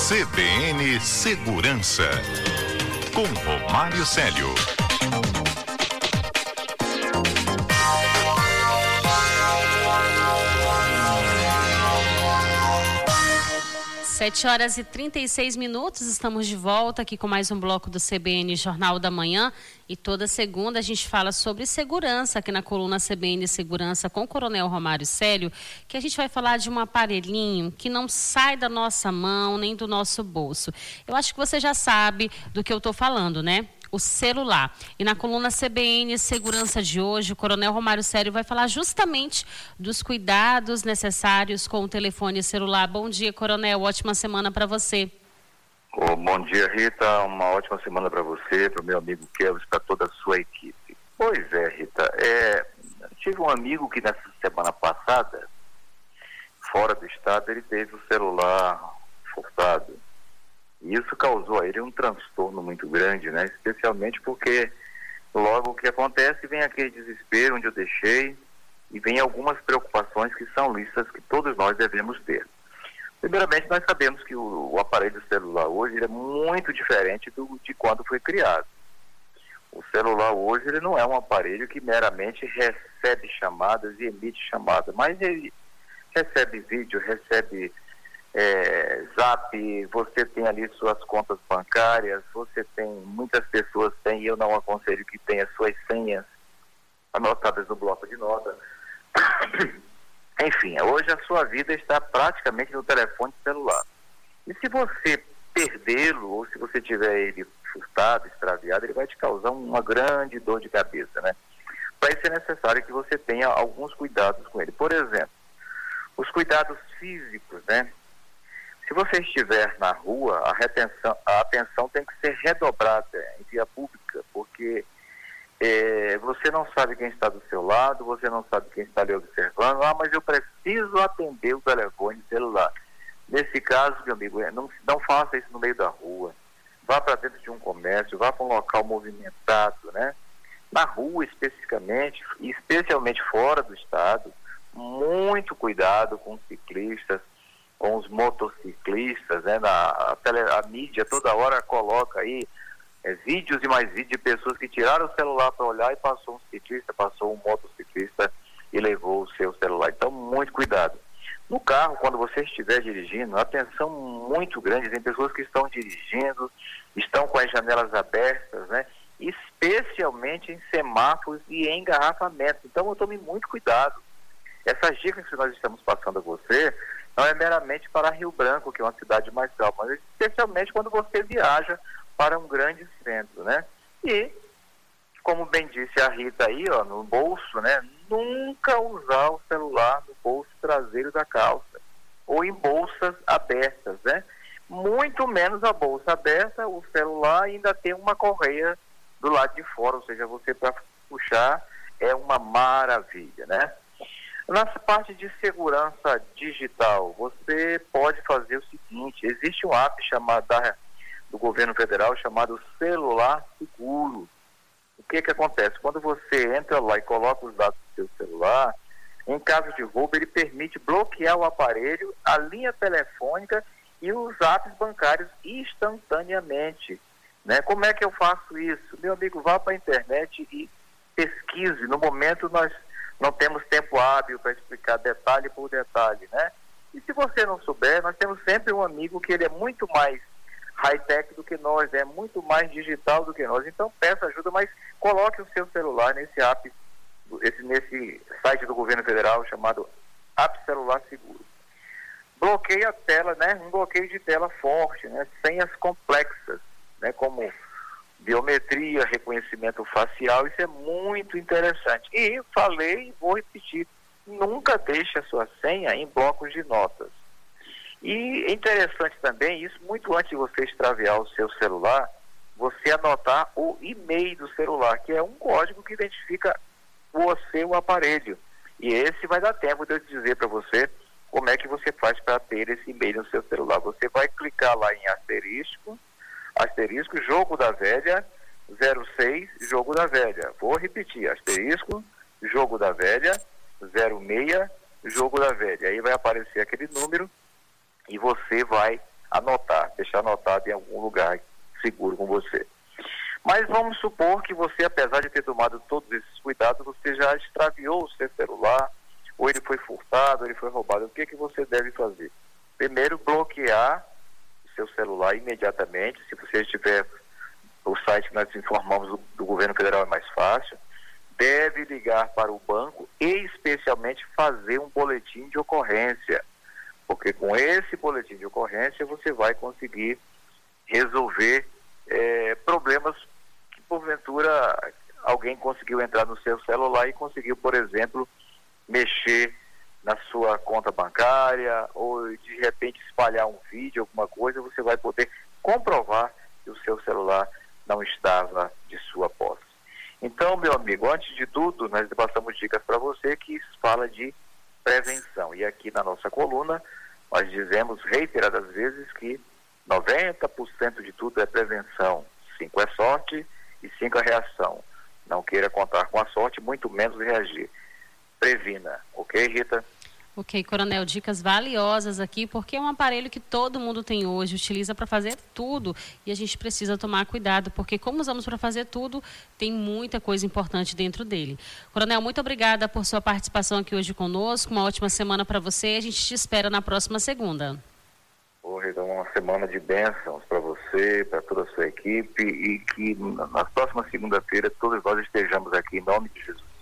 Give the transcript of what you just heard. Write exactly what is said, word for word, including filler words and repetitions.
C B N Segurança, com Romário Célio. Sete horas e trinta e seis minutos, estamos de volta aqui com mais um bloco do C B N Jornal da Manhã, e toda segunda a gente fala sobre segurança aqui na coluna C B N Segurança com o Coronel Romário Célio, que a gente vai falar de um aparelhinho que não sai da nossa mão nem do nosso bolso. Eu acho que você já sabe do que eu estou falando, né? O celular. E na coluna C B N Segurança de hoje, o Coronel Romário Célio vai falar justamente dos cuidados necessários com o telefone celular. Bom dia, Coronel. Ótima semana para você. Oh, bom dia, Rita. Uma ótima semana para você, para o meu amigo Kelvis, para toda a sua equipe. Pois é, Rita. É, tive um amigo que nessa semana passada, fora do estado, ele teve o celular furtado. E isso causou a ele um transtorno muito grande, né? Especialmente porque logo o que acontece, vem aquele desespero onde eu deixei e vem algumas preocupações que são listas que todos nós devemos ter. Primeiramente, nós sabemos que o, o aparelho celular hoje ele é muito diferente do, de quando foi criado. O celular hoje ele não é um aparelho que meramente recebe chamadas e emite chamadas, mas ele recebe vídeo, recebe É, Zap, você tem ali suas contas bancárias, você tem, muitas pessoas têm, e eu não aconselho que tenha suas senhas anotadas no bloco de notas. Enfim, hoje a sua vida está praticamente no telefone celular. E se você perdê-lo, ou se você tiver ele furtado, extraviado, ele vai te causar uma grande dor de cabeça, né? Para isso é necessário que você tenha alguns cuidados com ele. Por exemplo, os cuidados físicos, né? Se você estiver na rua, a, retenção, a atenção tem que ser redobrada em via pública, porque é, você não sabe quem está do seu lado, você não sabe quem está lhe observando. Ah, mas eu preciso atender o telefone celular. Nesse caso, meu amigo, não, não faça isso no meio da rua. Vá para dentro de um comércio, vá para um local movimentado, né? Na rua especificamente, e especialmente fora do estado, muito cuidado com os ciclistas, com os motociclistas, né? Na, a, tele, a mídia toda hora coloca aí é, vídeos e mais vídeos de pessoas que tiraram o celular para olhar e passou um ciclista, passou um motociclista e levou o seu celular. Então, muito cuidado. No carro, quando você estiver dirigindo, atenção muito grande, tem pessoas que estão dirigindo, estão com as janelas abertas, né? Especialmente em semáforos e em engarrafamentos. Então, eu tome muito cuidado. Essas dicas que nós estamos passando a você não é meramente para Rio Branco, que é uma cidade mais calma, mas especialmente quando você viaja para um grande centro, né? E, como bem disse a Rita aí, ó, no bolso, né? Nunca usar o celular no bolso traseiro da calça ou em bolsas abertas, né? Muito menos a bolsa aberta, o celular ainda tem uma correia do lado de fora, ou seja, você para puxar é uma maravilha, né? Nessa parte de segurança digital, você pode fazer o seguinte: existe um app chamado da, do governo federal chamado Celular Seguro. O que que acontece? Quando você entra lá e coloca os dados do seu celular, em caso de roubo, ele permite bloquear o aparelho, a linha telefônica e os apps bancários instantaneamente, né? Como é que eu faço isso? Meu amigo, vá para a internet e pesquise. No momento nós não temos tempo hábil para explicar detalhe por detalhe, né? E se você não souber, nós temos sempre um amigo que ele é muito mais high-tech do que nós, é muito mais digital do que nós. Então peça ajuda, mas coloque o seu celular nesse app, esse, nesse site do governo federal chamado App Celular Seguro. Bloqueie a tela, né? Um bloqueio de tela forte, né? Senhas complexas, né? Como biometria, reconhecimento facial, isso é muito interessante. E falei e vou repetir, nunca deixe a sua senha em blocos de notas. E é interessante também, isso muito antes de você extraviar o seu celular, você anotar o e-mail do celular, que é um código que identifica você, o aparelho. E esse vai dar tempo de eu dizer para você como é que você faz para ter esse e-mail no seu celular. Você vai clicar lá em asterisco, asterisco, jogo da velha, zero seis, jogo da velha. Vou repetir, asterisco, jogo da velha, zero seis, jogo da velha. Aí vai aparecer aquele número e você vai anotar, deixar anotado em algum lugar seguro com você. Mas vamos supor que você, apesar de ter tomado todos esses cuidados, você já extraviou o seu celular, ou ele foi furtado, ou ele foi roubado. O que, que você deve fazer? Primeiro, bloquear o seu celular imediatamente. Se você estiver no site que nós informamos do, do governo federal, é mais fácil. Deve ligar para o banco e, especialmente, fazer um boletim de ocorrência. Porque com esse boletim de ocorrência, você vai conseguir resolver é, problemas que, porventura, alguém conseguiu entrar no seu celular e conseguiu, por exemplo, mexer na sua conta bancária ou de repente espalhar um vídeo, alguma coisa. Você vai poder comprovar que o seu celular não estava de sua posse. Então, meu amigo, antes de tudo, nós passamos dicas para você que fala de prevenção. E aqui na nossa coluna, nós dizemos reiteradas vezes que noventa por cento de tudo é prevenção. cinco é sorte e cinco é reação. Não queira contar com a sorte, muito menos reagir. Previna, ok, Rita? Ok, Coronel, dicas valiosas aqui, porque é um aparelho que todo mundo tem hoje, utiliza para fazer tudo e a gente precisa tomar cuidado, porque como usamos para fazer tudo, tem muita coisa importante dentro dele. Coronel, muito obrigada por sua participação aqui hoje conosco, uma ótima semana para você, a gente te espera na próxima segunda. Ô, Rita, uma semana de bênçãos para você, para toda a sua equipe e que na próxima segunda-feira todos nós estejamos aqui em nome de Jesus.